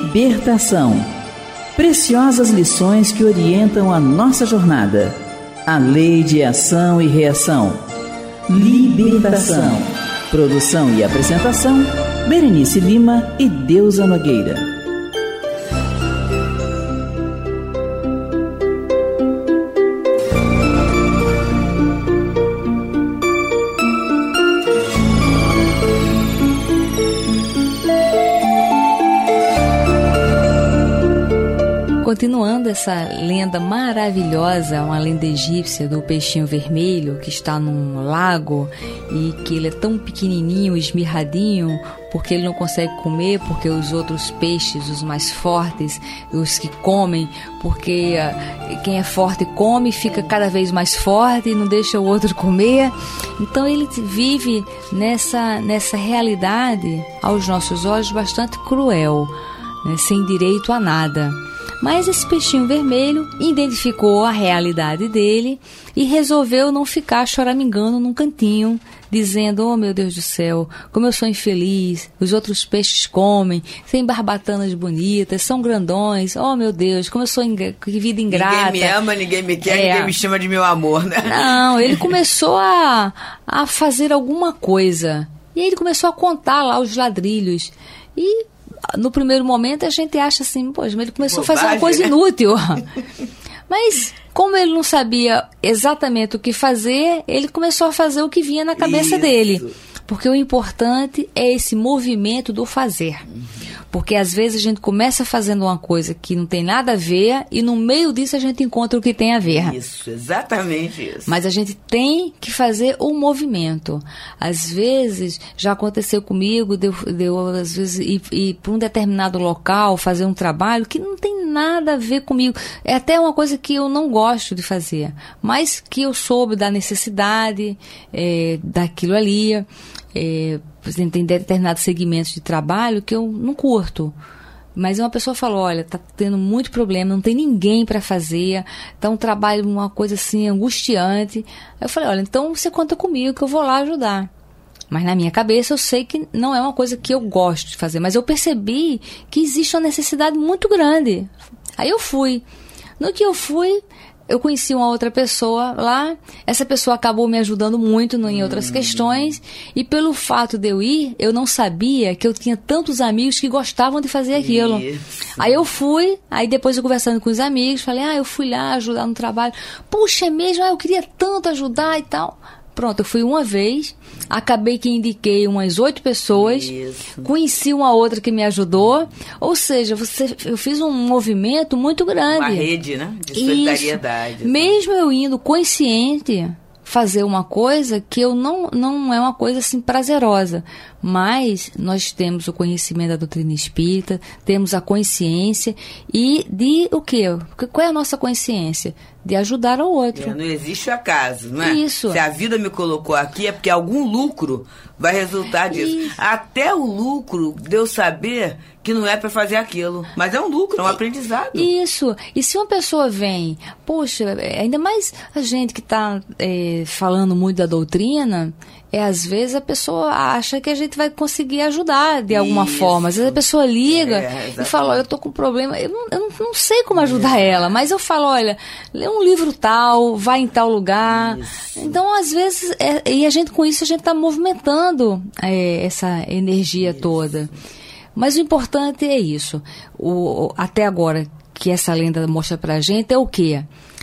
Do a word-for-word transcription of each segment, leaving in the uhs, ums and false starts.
Libertação. Preciosas lições que orientam a nossa jornada. A lei de ação e reação. Libertação. Produção e apresentação, Berenice Lima e Deusa Nogueira. Continuando essa lenda maravilhosa, uma lenda egípcia do peixinho vermelho que está num lago e que ele é tão pequenininho, esmirradinho, porque ele não consegue comer, porque os outros peixes, os mais fortes, os que comem, porque quem é forte come, fica cada vez mais forte e não deixa o outro comer. Então ele vive nessa, nessa realidade, aos nossos olhos, bastante cruel, né, sem direito a nada. Mas esse peixinho vermelho identificou a realidade dele e resolveu não ficar choramingando num cantinho, dizendo: oh meu Deus do céu, como eu sou infeliz, os outros peixes comem, têm barbatanas bonitas, são grandões, oh meu Deus, como eu sou ing- que vida ingrata. Ninguém me ama, ninguém me quer, é. ninguém me chama de meu amor, né? Não, ele começou a, a fazer alguma coisa. E aí ele começou a contar lá os ladrilhos. E no primeiro momento a gente acha assim, poxa, mas ele começou Bobagem, a fazer uma coisa né? inútil. Mas como ele não sabia exatamente o que fazer, ele começou a fazer o que vinha na cabeça Isso. dele. Porque o importante é esse movimento do fazer. Porque às vezes a gente começa fazendo uma coisa que não tem nada a ver e no meio disso a gente encontra o que tem a ver. Isso, exatamente isso. Mas a gente tem que fazer o movimento. Às vezes, já aconteceu comigo, deu, deu às vezes ir, ir para um determinado local, fazer um trabalho que não tem nada a ver comigo. É até uma coisa que eu não gosto de fazer, mas que eu soube da necessidade é, daquilo ali. É, tem determinados segmentos de trabalho que eu não curto. Mas uma pessoa falou, olha, tá tendo muito problema, não tem ninguém para fazer, tá um trabalho, uma coisa assim, angustiante. Aí eu falei, olha, então você conta comigo que eu vou lá ajudar. Mas na minha cabeça eu sei que não é uma coisa que eu gosto de fazer, mas eu percebi que existe uma necessidade muito grande. Aí eu fui. No que eu fui, eu conheci uma outra pessoa lá, essa pessoa acabou me ajudando muito no, em outras hum. questões, e pelo fato de eu ir, eu não sabia que eu tinha tantos amigos que gostavam de fazer aquilo. Isso. Aí eu fui, aí depois eu conversando com os amigos, falei, ah, eu fui lá ajudar no trabalho. Puxa, é mesmo? Ah, eu queria tanto ajudar e tal. Pronto, eu fui uma vez, acabei que indiquei umas oito pessoas, Isso. conheci uma outra que me ajudou, ou seja, você, eu fiz um movimento muito grande. Uma rede, né? De solidariedade. Isso. Mesmo eu indo consciente fazer uma coisa que eu não, não é uma coisa assim prazerosa, mas nós temos o conhecimento da doutrina espírita, temos a consciência e de o quê? Qual é a nossa consciência? De ajudar ao outro. É, não existe acaso, não é? Isso. Se a vida me colocou aqui é porque algum lucro vai resultar disso. Isso. Até o lucro de eu saber que não é para fazer aquilo, mas é um lucro, é um aprendizado. Isso. E se uma pessoa vem, poxa, ainda mais a gente que está é, falando muito da doutrina, é às vezes a pessoa acha que a gente vai conseguir ajudar de alguma Isso. forma. Às vezes a pessoa liga é, e fala, olha, eu tô com um problema, eu não, eu não, não sei como ajudar é. ela, mas eu falo, olha, lê um livro tal, vai em tal lugar. Isso. Então, às vezes, é, e a gente com isso, a gente está movimentando é, essa energia isso. toda. Mas o importante é isso. O, até agora, que essa lenda mostra pra gente, é o quê?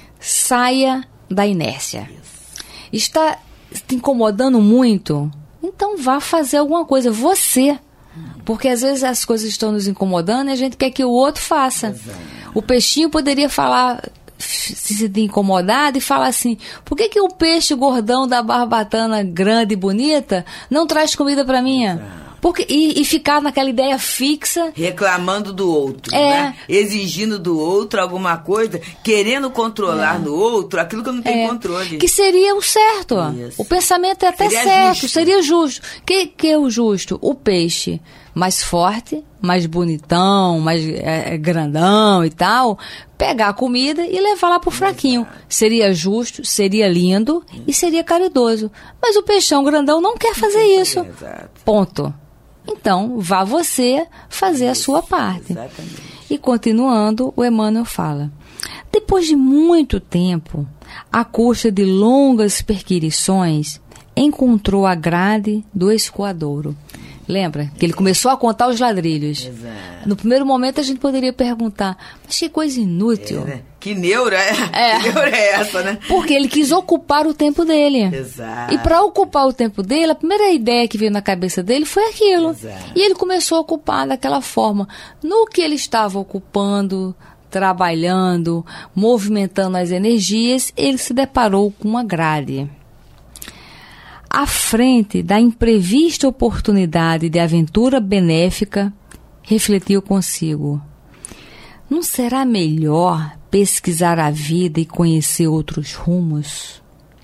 Saia da inércia. Está te incomodando muito? Então vá fazer alguma coisa. Você. Porque às vezes as coisas estão nos incomodando e a gente quer que o outro faça. Exato. O peixinho poderia falar, se sentir incomodado e falar assim, por que que o peixe gordão da barbatana grande e bonita não traz comida pra mim? Exato. Porque, e, e ficar naquela ideia fixa. Reclamando do outro, é. né? Exigindo do outro alguma coisa, querendo controlar é. no outro aquilo que eu não tenho é. controle. Que seria o certo. Isso. O pensamento é até seria certo, justo. Seria justo. O que, que é o justo? O peixe mais forte, mais bonitão, mais é, grandão e tal, pegar a comida e levar lá pro fraquinho. Exato. Seria justo, seria lindo e seria caridoso. Mas o peixão grandão não quer fazer isso. Exato. Ponto. Então, vá você fazer a sua parte. Exatamente. E continuando, o Emmanuel fala: depois de muito tempo, à custa de longas perquirições, encontrou a grade do escoadouro. Lembra que ele começou a contar os ladrilhos. Exato. No primeiro momento a gente poderia perguntar, mas que coisa inútil. É, né? Que neura é? É. Que neura é essa, né? Porque ele quis ocupar o tempo dele. Exato. E para ocupar o tempo dele, a primeira ideia que veio na cabeça dele foi aquilo. Exato. E ele começou a ocupar daquela forma. No que ele estava ocupando, trabalhando, movimentando as energias, ele se deparou com uma grade. À frente da imprevista oportunidade de aventura benéfica, refletiu consigo: não será melhor pesquisar a vida e conhecer outros rumos?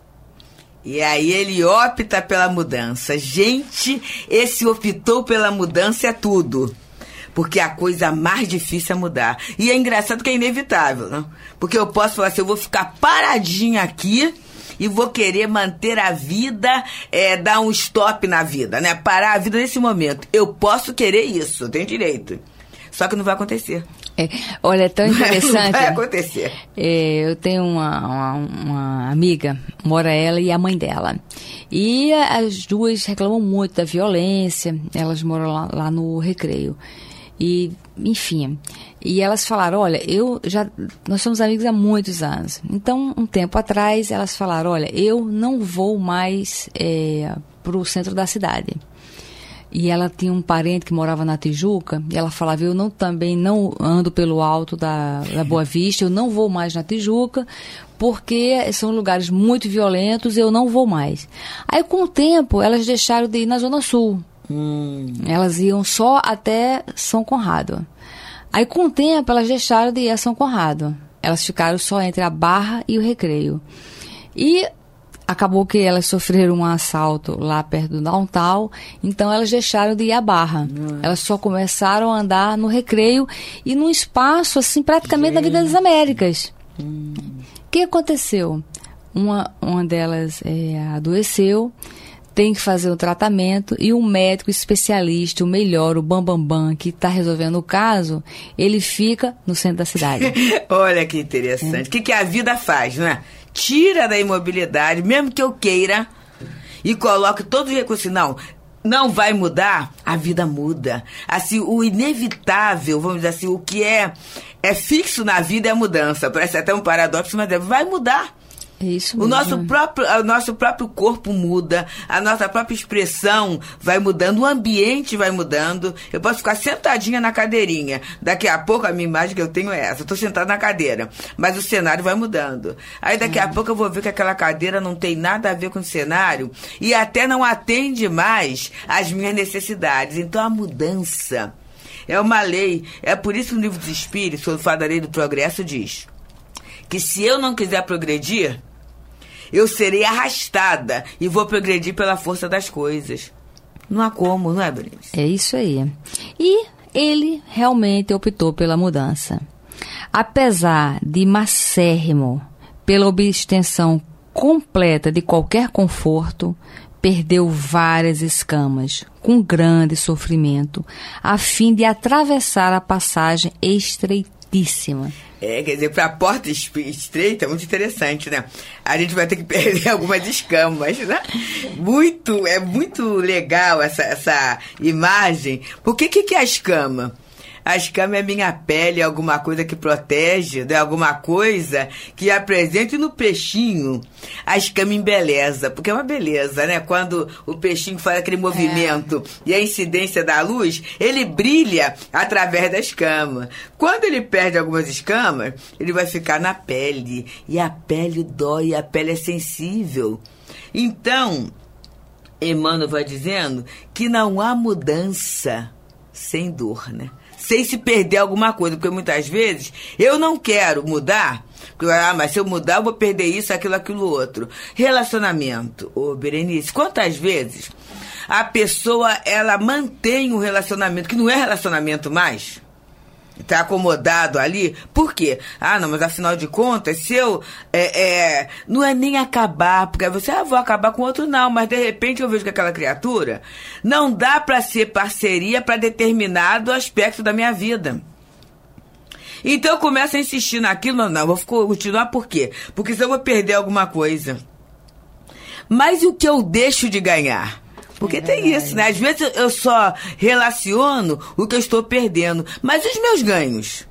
E aí ele opta pela mudança. Gente, esse optou pela mudança é tudo. Porque a coisa mais difícil é mudar. E é engraçado que é inevitável, né? Porque eu posso falar assim, eu vou ficar paradinha aqui e vou querer manter a vida, é, dar um stop na vida, né? Parar a vida nesse momento. Eu posso querer isso, eu tenho direito. Só que não vai acontecer. É, olha, é tão interessante. Não vai acontecer. É, eu tenho uma, uma, uma amiga, mora ela e a mãe dela. E as duas reclamam muito da violência, elas moram lá, lá no Recreio. E, enfim, e elas falaram, olha, eu já, nós somos amigos há muitos anos. Então, um tempo atrás, elas falaram, olha, eu não vou mais é, para o centro da cidade. E ela tinha um parente que morava na Tijuca, e ela falava, eu não, também não ando pelo alto da, da Boa Vista, eu não vou mais na Tijuca, porque são lugares muito violentos, eu não vou mais. Aí, com o tempo, elas deixaram de ir na Zona Sul. Hum. Elas iam só até São Conrado. Aí, com o tempo, elas deixaram de ir a São Conrado. Elas ficaram só entre a Barra e o Recreio. E acabou que elas sofreram um assalto lá perto do downtown, então elas deixaram de ir à Barra. Hum. Elas só começaram a andar no Recreio e num espaço, assim, praticamente da Vida das Américas. O hum. que aconteceu? Uma, uma delas é, adoeceu, tem que fazer o tratamento e um médico especialista, o melhor, o bambambam, bam, bam, que está resolvendo o caso, ele fica no centro da cidade. Olha que interessante. O é. que, que a vida faz, não é? Tira da imobilidade, mesmo que eu queira, e coloque todo o recurso. Não, não vai mudar, a vida muda. Assim, o inevitável, vamos dizer assim, o que é, é fixo na vida é a mudança. Parece até um paradoxo, mas vai mudar. Isso mesmo. O nosso próprio, o nosso próprio corpo muda, a nossa própria expressão vai mudando, o ambiente vai mudando. Eu posso ficar sentadinha na cadeirinha. Daqui a pouco a minha imagem que eu tenho é essa. Eu estou sentada na cadeira, mas o cenário vai mudando. Aí daqui a pouco eu vou ver que aquela cadeira não tem nada a ver com o cenário e até não atende mais às minhas necessidades. Então a mudança é uma lei. É por isso que no livro dos Espíritos, quando fala da lei do progresso, diz que se eu não quiser progredir, eu serei arrastada e vou progredir pela força das coisas. Não há como, não é, Berenice? É isso aí. E ele realmente optou pela mudança. Apesar de macérrimo, pela obtenção completa de qualquer conforto, perdeu várias escamas, com grande sofrimento, a fim de atravessar a passagem estreitíssima. É, quer dizer, para a porta estreita é muito interessante, né? A gente vai ter que perder algumas escamas, né? Muito, é muito legal essa, essa imagem. Por que que é a escama? A escama é minha pele, alguma coisa que protege, né? Alguma coisa que apresente no peixinho. A escama embeleza, porque é uma beleza, né? Quando o peixinho faz aquele movimento é. e a incidência da luz, ele brilha através da escama. Quando ele perde algumas escamas, ele vai ficar na pele. E a pele dói, a pele é sensível. Então, Emmanuel vai dizendo que não há mudança sem dor, né? Sem se perder alguma coisa, porque muitas vezes eu não quero mudar, porque, ah, mas se eu mudar eu vou perder isso, aquilo, aquilo outro. Relacionamento, ô Berenice, quantas vezes a pessoa, ela mantém um relacionamento que não é relacionamento mais? Tá acomodado ali, por quê? Ah, não, mas afinal de contas, se eu, é, é, não é nem acabar, porque você, ah, vou acabar com outro, não, mas de repente eu vejo que aquela criatura não dá pra ser parceria pra determinado aspecto da minha vida. Então eu começo a insistir naquilo, não, não, vou continuar por quê? Porque senão eu vou perder alguma coisa. Mas e o que eu deixo de ganhar? Porque é tem isso, né? Às vezes eu só relaciono o que eu estou perdendo. Mas e os meus ganhos?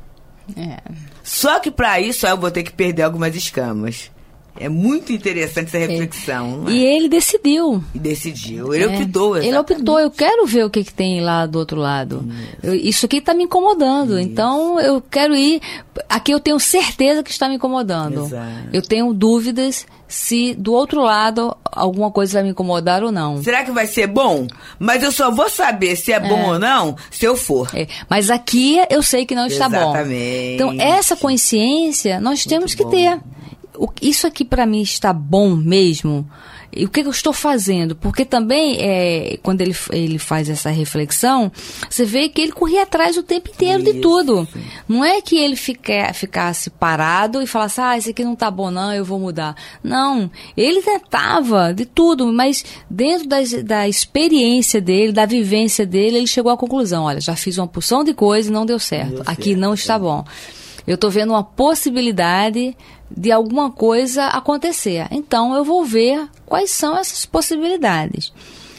É. Só que para isso eu vou ter que perder algumas escamas. É muito interessante essa reflexão. É. E ele decidiu. E decidiu. Ele é. optou. Exatamente. Ele optou. Eu quero ver o que, que tem lá do outro lado. Isso, eu, isso aqui está me incomodando. Isso. Então eu quero ir. Aqui eu tenho certeza que está me incomodando. Exato. Eu tenho dúvidas se do outro lado alguma coisa vai me incomodar ou não. Será que vai ser bom? Mas eu só vou saber se é, é. bom ou não se eu for. É. Mas aqui eu sei que não está Exatamente. bom. Então essa consciência nós muito temos que bom. ter. Isso aqui para mim está bom mesmo? E o que, que eu estou fazendo? Porque também, é, quando ele, ele faz essa reflexão, você vê que ele corria atrás o tempo inteiro isso. de tudo. Não é que ele fica, ficasse parado e falasse, ah, isso aqui não está bom não, eu vou mudar. Não, ele tentava de tudo, mas dentro das, da experiência dele, da vivência dele, ele chegou à conclusão, olha, já fiz uma porção de coisa e não deu certo. Deu aqui certo, não está bom. Eu estou vendo uma possibilidade de alguma coisa acontecer. Então, eu vou ver quais são essas possibilidades.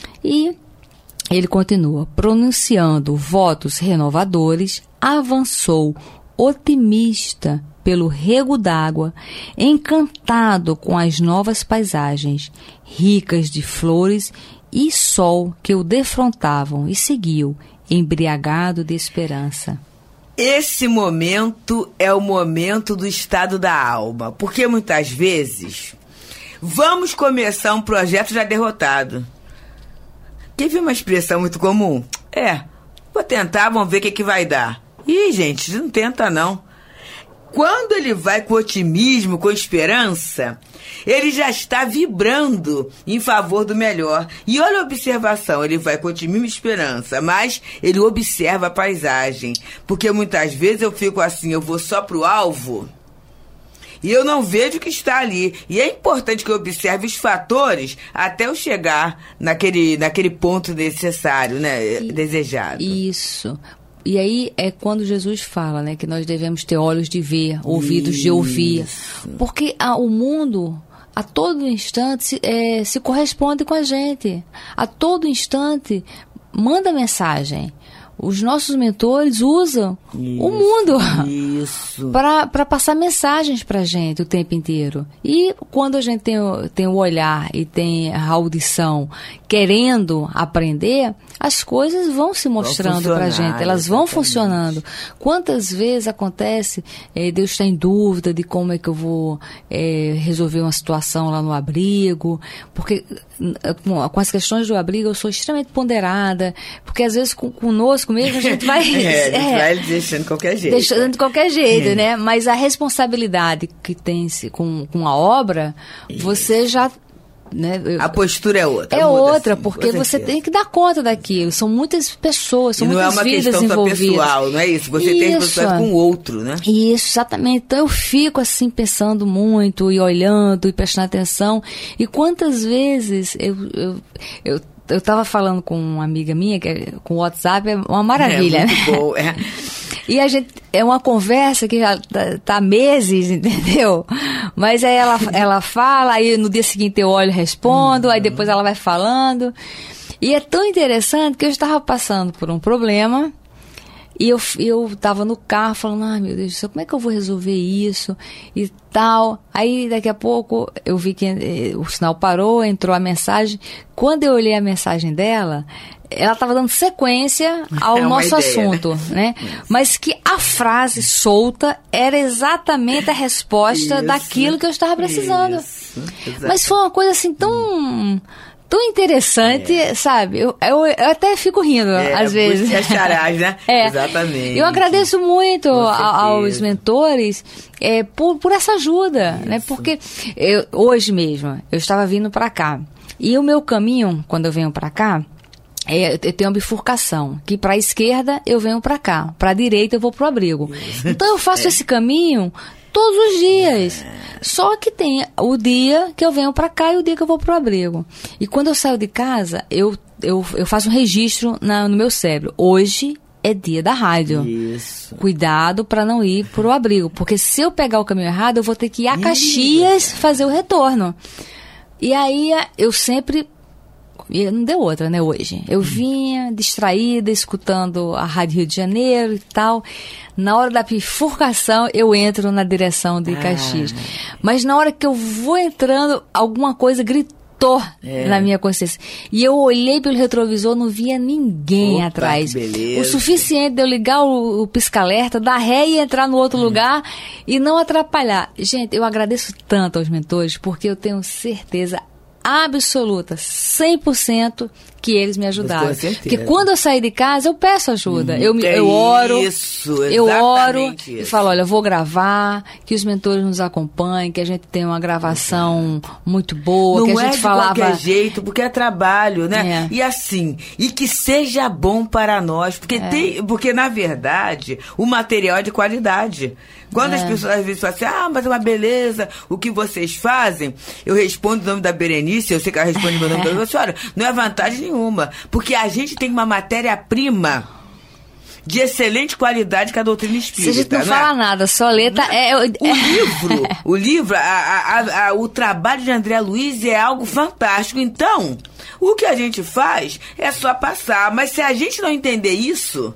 E ele continua, pronunciando votos renovadores, avançou otimista pelo rego d'água, encantado com as novas paisagens, ricas de flores e sol que o defrontavam, e seguiu, embriagado de esperança. Esse momento é o momento do estado da alma, porque muitas vezes vamos começar um projeto já derrotado. Quer ver uma expressão muito comum? É, vou tentar, vamos ver o que, que vai dar. Ih, gente, não tenta não. Quando ele vai com otimismo, com esperança, ele já está vibrando em favor do melhor. E olha a observação, ele vai com otimismo e esperança, mas ele observa a paisagem. Porque muitas vezes eu fico assim, eu vou só pro alvo e eu não vejo o que está ali. E é importante que eu observe os fatores até eu chegar naquele, naquele ponto necessário, né, e, desejado. Isso. E aí é quando Jesus fala, né, que nós devemos ter olhos de ver, ouvidos Isso. de ouvir. Porque ah, o mundo, a todo instante, se, é, se corresponde com a gente. A todo instante, manda mensagem. Os nossos mentores usam isso, o mundo para passar mensagens para a gente o tempo inteiro. E quando a gente tem, tem o olhar e tem a audição querendo aprender, as coisas vão se mostrando para a gente, elas vão exatamente. funcionando. Quantas vezes acontece, é, Deus está em dúvida de como é que eu vou é, resolver uma situação lá no abrigo, porque com, com as questões do abrigo eu sou extremamente ponderada, porque às vezes com, conosco mesmo a gente vai... é, a gente é, vai deixando de qualquer jeito. Deixando de qualquer jeito, é. né? Mas a responsabilidade que tem com, com a obra, Isso. você já... Né? Eu, a postura é outra. É outra, assim, porque você tem que dar conta daquilo. São muitas pessoas, são e muitas vidas envolvidas. Não é uma questão só pessoal, não é isso? Você isso. tem responsabilidade com o outro, né? Isso, exatamente. Então eu fico assim pensando muito e olhando e prestando atenção. E quantas vezes eu... eu, eu Eu estava falando com uma amiga minha, que é, com o WhatsApp, é uma maravilha. É, muito bom, é. E a gente, é uma conversa que já tá, tá meses, entendeu? Mas aí ela, ela fala, aí no dia seguinte eu olho e respondo, uhum. aí depois ela vai falando. E é tão interessante que eu estava passando por um problema e eu, eu tava no carro falando, ai meu Deus do céu, como é que eu vou resolver isso e tal. Aí daqui a pouco eu vi que eh, o sinal parou, entrou a mensagem. Quando eu olhei a mensagem dela, ela estava dando sequência ao é nosso ideia, assunto, né? né? Mas que a frase solta era exatamente a resposta isso, daquilo que eu estava precisando. Isso, Mas foi uma coisa assim tão... tão interessante, é. sabe? Eu, eu, eu até fico rindo, é, às vezes. Acharás, né? É. Exatamente. Eu agradeço muito a, aos mentores é, por, por essa ajuda, Isso. né? Porque eu, hoje mesmo, eu estava vindo para cá. E o meu caminho, quando eu venho para cá, É, eu tenho uma bifurcação, que para a esquerda eu venho para cá, para a direita eu vou pro abrigo. Então eu faço é. esse caminho todos os dias. É. Só que tem o dia que eu venho para cá e o dia que eu vou pro abrigo. E quando eu saio de casa, eu, eu, eu faço um registro na, no meu cérebro. Hoje é dia da rádio. Isso. Cuidado para não ir pro abrigo, porque se eu pegar o caminho errado, eu vou ter que ir a Caxias fazer o retorno. E aí eu sempre... E não deu outra, né, hoje. Eu vinha distraída, escutando a Rádio Rio de Janeiro e tal. Na hora da bifurcação, eu entro na direção de Caxias. Ah. Mas na hora que eu vou entrando, alguma coisa gritou é. na minha consciência. E eu olhei pelo retrovisor, não via ninguém Opa, atrás. O suficiente de eu ligar o, o pisca-alerta, dar ré e entrar no outro é. lugar e não atrapalhar. Gente, eu agradeço tanto aos mentores, porque eu tenho certeza absoluta, cem por cento que eles me ajudaram. Porque quando eu saí de casa, eu peço ajuda. Hum, eu, eu oro, isso, eu oro isso. e falo, olha, eu vou gravar, que os mentores nos acompanhem, que a gente tenha uma gravação muito boa, não que a gente é falava... de qualquer jeito, porque é trabalho, né? É. E assim, e que seja bom para nós, porque, é. tem, porque na verdade, o material é de qualidade. Quando é. as pessoas às vezes falam assim, ah, mas é uma beleza, o que vocês fazem, eu respondo o nome da Berenice, eu sei que ela responde o meu nome da Berenice, olha, não é vantagem nenhuma, porque a gente tem uma matéria-prima de excelente qualidade que a doutrina espírita. Se a gente não, não fala é? nada, só letra é... O livro, o livro, a, a, a, o trabalho de André Luiz é algo fantástico. Então, o que a gente faz é só passar, mas se a gente não entender isso...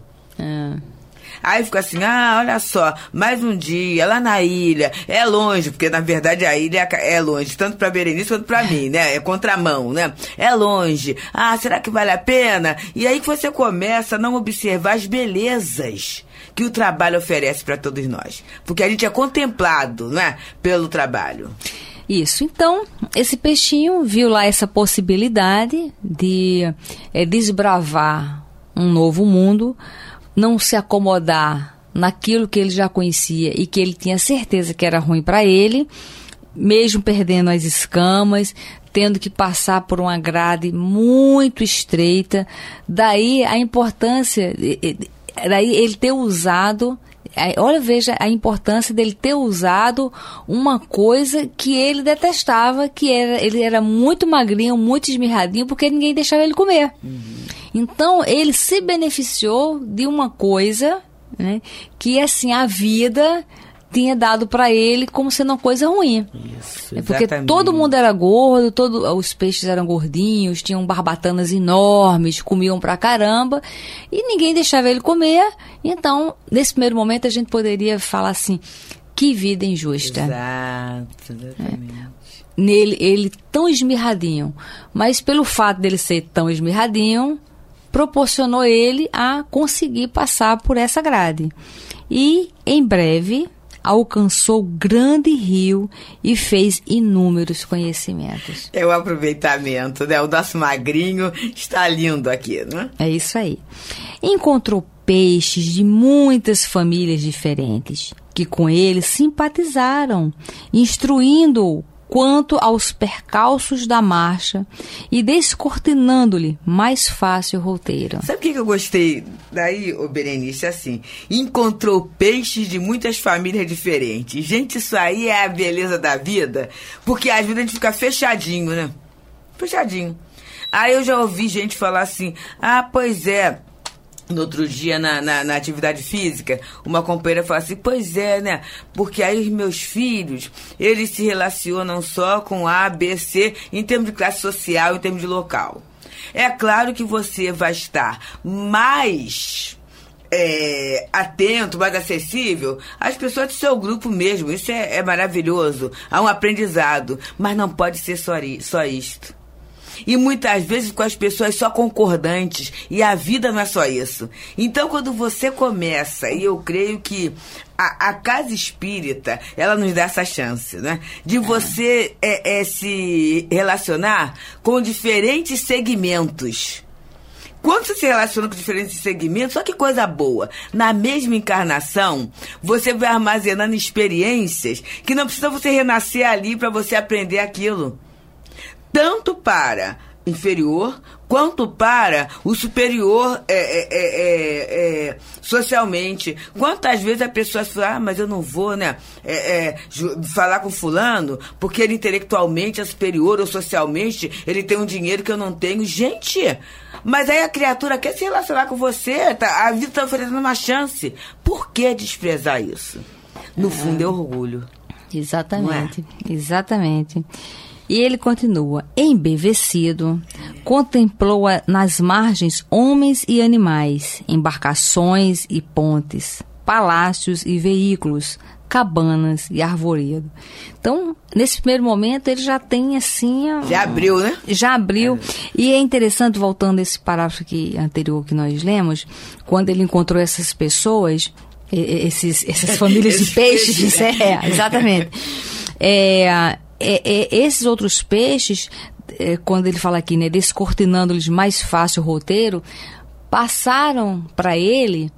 É. Aí fica assim, ah, olha só, mais um dia, lá na ilha, é longe, porque na verdade a ilha é longe, tanto pra Berenice quanto pra mim, né? É contramão, né? É longe. Ah, será que vale a pena? E aí que você começa a não observar as belezas que o trabalho oferece pra todos nós. Porque a gente é contemplado, né? Pelo trabalho. Isso, então, esse peixinho viu lá essa possibilidade de é, desbravar um novo mundo, não se acomodar naquilo que ele já conhecia e que ele tinha certeza que era ruim para ele, mesmo perdendo as escamas, tendo que passar por uma grade muito estreita. Daí a importância, daí ele ter usado, olha, veja a importância dele ter usado uma coisa que ele detestava, que era, ele era muito magrinho, muito esmirradinho, porque ninguém deixava ele comer. Uhum. Então, ele se beneficiou de uma coisa, né, que, assim, a vida tinha dado para ele como sendo uma coisa ruim. Isso, é porque todo mundo era gordo, todo, os peixes eram gordinhos, tinham barbatanas enormes, comiam pra caramba, e ninguém deixava ele comer. Então, nesse primeiro momento, a gente poderia falar assim, que vida injusta. Exato, exatamente. É. Nele, ele tão esmirradinho, mas pelo fato dele ser tão esmirradinho, proporcionou ele a conseguir passar por essa grade. E, em breve, alcançou o grande rio e fez inúmeros conhecimentos. É o aproveitamento, né? O nosso magrinho está lindo aqui, né? É isso aí. Encontrou peixes de muitas famílias diferentes, que com ele simpatizaram, instruindo-o quanto aos percalços da marcha e descortinando-lhe mais fácil o roteiro. Sabe o que eu gostei daí, ô Berenice? Assim, encontrou peixes de muitas famílias diferentes. Gente, isso aí é a beleza da vida, porque ajuda a gente ficar fechadinho, né? Fechadinho. Aí eu já ouvi gente falar assim, ah, pois é, no outro dia, na, na, na atividade física, uma companheira falou assim, pois é, né? Porque aí os meus filhos, eles se relacionam só com A, B, C, em termos de classe social, em termos de local. É claro que você vai estar mais é, atento, mais acessível às pessoas do seu grupo mesmo. Isso é, é maravilhoso. Há um aprendizado. Mas não pode ser só, só isto. E muitas vezes com as pessoas só concordantes, e a vida não é só isso. Então, quando você começa, e eu creio que a, a casa espírita, ela nos dá essa chance, né? De você é, é, se relacionar com diferentes segmentos. Quando você se relaciona com diferentes segmentos, olha que coisa boa. Na mesma encarnação, você vai armazenando experiências que não precisa você renascer ali para você aprender aquilo. Tanto para inferior, quanto para o superior é, é, é, é, socialmente. Quantas vezes a pessoa fala, ah, mas eu não vou, né, é, é, falar com fulano, porque ele intelectualmente é superior ou socialmente, ele tem um dinheiro que eu não tenho. Gente, mas aí a criatura quer se relacionar com você, tá, a vida está oferecendo uma chance. Por que desprezar isso? No é. fundo é orgulho. Exatamente, é? exatamente. E ele continua, embevecido, contemplou nas margens homens e animais, embarcações e pontes, palácios e veículos, cabanas e arvoredo. Então, nesse primeiro momento, ele já tem assim... Já abriu, né? Já abriu. É. E é interessante, voltando a esse parágrafo aqui, anterior que nós lemos, quando ele encontrou essas pessoas, esses, essas famílias de peixes, é, exatamente. É... É, é, esses outros peixes, é, quando ele fala aqui, né, descortinando-lhes mais fácil o roteiro, passaram para ele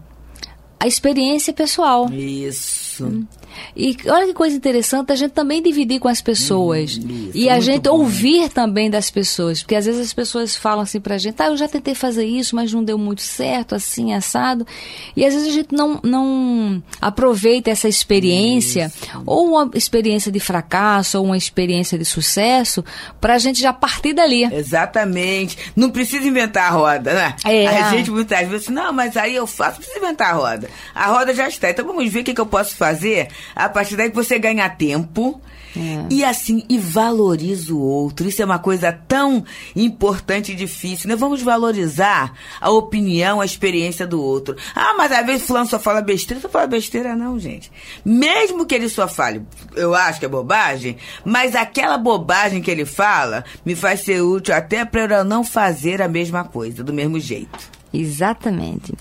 a experiência pessoal. Isso. Hum. E olha que coisa interessante, a gente também dividir com as pessoas. Hum, e a gente bom. ouvir também das pessoas. Porque às vezes as pessoas falam assim pra gente, ah, eu já tentei fazer isso, mas não deu muito certo, assim, assado. E às vezes a gente não, não aproveita essa experiência, isso. ou uma experiência de fracasso, ou uma experiência de sucesso, pra gente já partir dali. Exatamente. Não precisa inventar a roda, né? É. A gente muitas vezes, não, mas aí eu faço, não precisa inventar a roda. A roda já está. Então vamos ver o que, que eu posso fazer. A partir daí que você ganha tempo é. e assim, e valoriza o outro. Isso é uma coisa tão importante e difícil, né? Vamos valorizar a opinião, a experiência do outro. Ah, mas às vezes fulano só fala besteira. Não fala besteira não, gente. Mesmo que ele só fale, eu acho que é bobagem, mas aquela bobagem que ele fala me faz ser útil até para eu não fazer a mesma coisa, do mesmo jeito. Exatamente.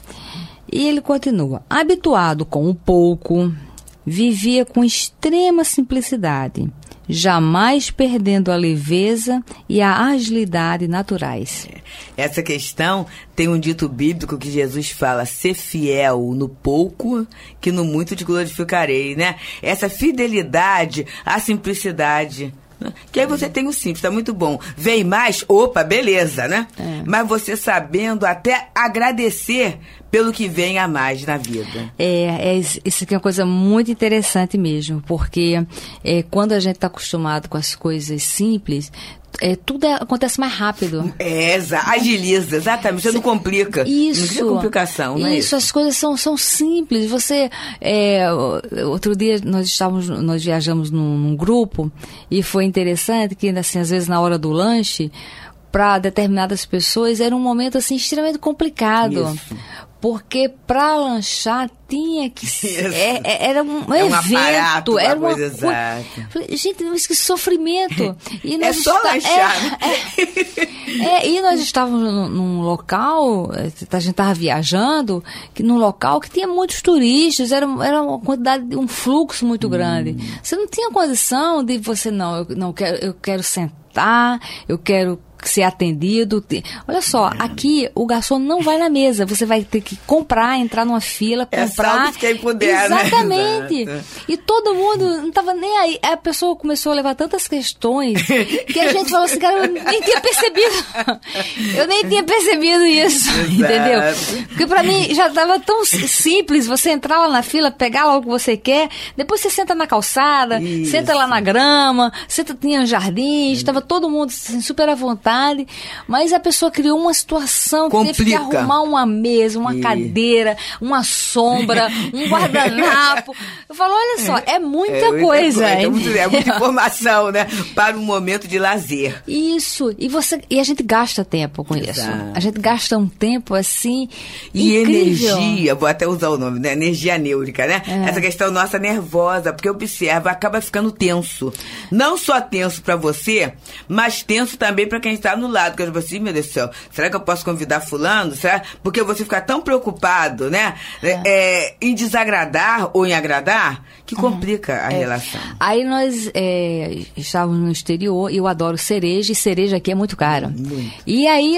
E ele continua, habituado com o pouco, vivia com extrema simplicidade, jamais perdendo a leveza e a agilidade naturais. Essa questão tem um dito bíblico que Jesus fala, ser fiel no pouco, que no muito te glorificarei, né? Essa fidelidade à simplicidade. Que aí você tem o simples, tá muito bom. Vem mais, opa, beleza, né? É. Mas você sabendo até agradecer pelo que vem a mais na vida. É, é isso aqui é uma coisa muito interessante mesmo, porque é, quando a gente está acostumado com as coisas simples, é, tudo é, acontece mais rápido. É, agiliza, exatamente, você não complica. Isso. Não cria complicação, não é isso? Isso, as coisas são, são simples. Você, é, outro dia nós estávamos, nós viajamos num, num grupo e foi interessante que, assim, às vezes na hora do lanche, para determinadas pessoas era um momento assim extremamente complicado. Isso. Porque para lanchar tinha que ser. É, é, era um é evento. Um aparato, era uma coisa exata. Falei, gente, mas que sofrimento. E é só está, lanchar. É, é, é, e nós estávamos num, num local, a gente estava viajando, que, num local que tinha muitos turistas, era, era uma quantidade, um fluxo muito hum. grande. Você não tinha condição de você, não, eu, não quero, eu quero sentar, eu quero ser atendido. Olha só, aqui o garçom não vai na mesa, você vai ter que comprar, entrar numa fila, comprar. É quem puder, exatamente. Né? E todo mundo não estava nem aí. A pessoa começou a levar tantas questões que a gente falou assim, cara, eu nem tinha percebido. Eu nem tinha percebido isso. Exato. Entendeu? Porque pra mim já estava tão simples você entrar lá na fila, pegar lá o que você quer, depois você senta na calçada, isso. senta lá na grama, senta, tinha jardins, estava todo mundo assim, super à vontade. Mas a pessoa criou uma situação que Complica. teve que arrumar uma mesa, uma e... cadeira, uma sombra, um guardanapo. Eu falo, olha só, é muita é, coisa. É, muito, é muita informação, né? Para um momento de lazer. Isso. E, você, e a gente gasta tempo com Exato. isso. A gente gasta um tempo assim e incrível. energia, vou até usar o nome, né? Energia neúrica, né? É. Essa questão nossa nervosa, porque observa, acaba ficando tenso. Não só tenso para você, mas tenso também para quem está no lado, que eu assim, meu Deus do céu, será que eu posso convidar fulano? Será? Porque você fica tão preocupado, né? É. É, em desagradar ou em agradar, que complica uhum. a é. relação. Aí nós é, estávamos no exterior e eu adoro cereja, e cereja aqui é muito cara. Muito. E aí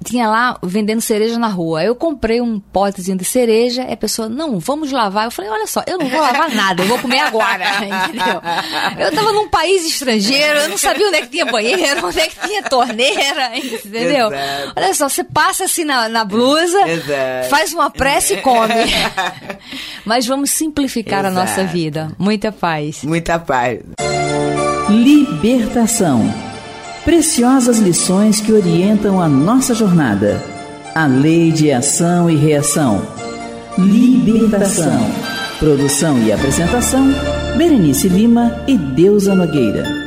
tinha lá vendendo cereja na rua. Eu comprei um potezinho de cereja, e a pessoa, não, vamos lavar. Eu falei, olha só, eu não vou lavar nada, eu vou comer agora, entendeu? Eu tava num país estrangeiro, eu não sabia onde é que tinha banheiro, onde é que tinha torneira, entendeu? Exato. Olha só, você passa assim na, na blusa, exato, faz uma prece e come. Mas vamos simplificar, exato, a nossa vida. Muita paz. Muita paz. Libertação. Preciosas lições que orientam a nossa jornada. A lei de ação e reação. Libertação. Produção e apresentação, Berenice Lima e Deusa Nogueira.